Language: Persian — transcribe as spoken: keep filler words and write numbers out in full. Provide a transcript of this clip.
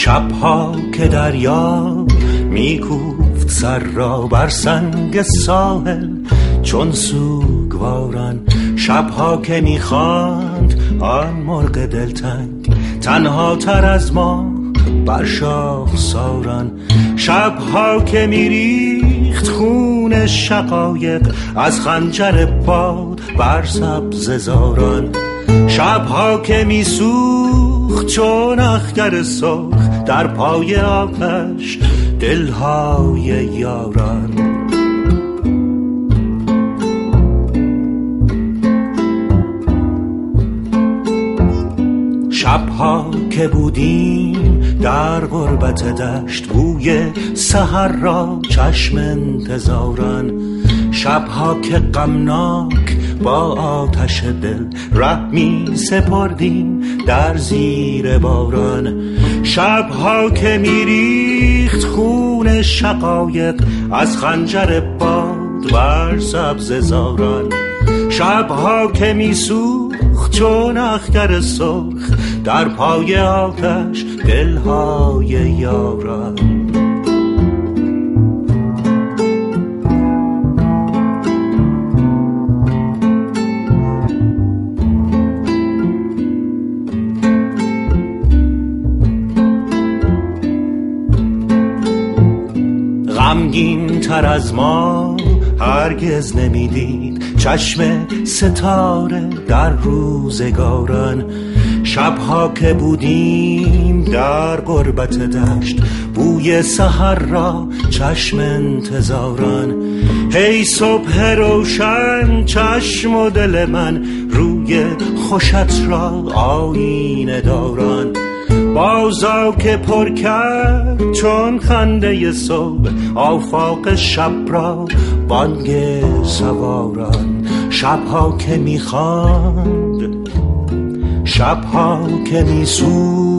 شبها که دریا میکوفت سر را بر سنگ ساحل چون سوگواران، شبها که میخواند آن مرغ دلتنگ تنها تر از ما بر شاخ ساران، شبها که میریخت خون شقایق از خنجر باد بر سبز زاران، شبها که میسوخت چون اخگر سرخ در پای آتش دلهای یاران. شبها که بودیم در غربت دشت بوی سحر را چشم انتظاران، شبها که غمناک با آتش دل ره می سپردیم در زیر باران، شبها که می ریخت خون شقایق از خنجر باد بر سبز زاران، شبها که می سوخت چون اخگر سرخ در پای آتش دلهای یاران. غمگین تر از ما هرگز نمیدید چشم ستاره در روزگاران، شبها که بودیم در غربت دشت بوی سحر را چشم انتظاران، هی صبح روشن چشم و دل من روی خوشت را آینه داران، بازا که پر کرد چون خنده صبح آفاق شب را بانگ سواران، شبها که میخواند شبها که میسود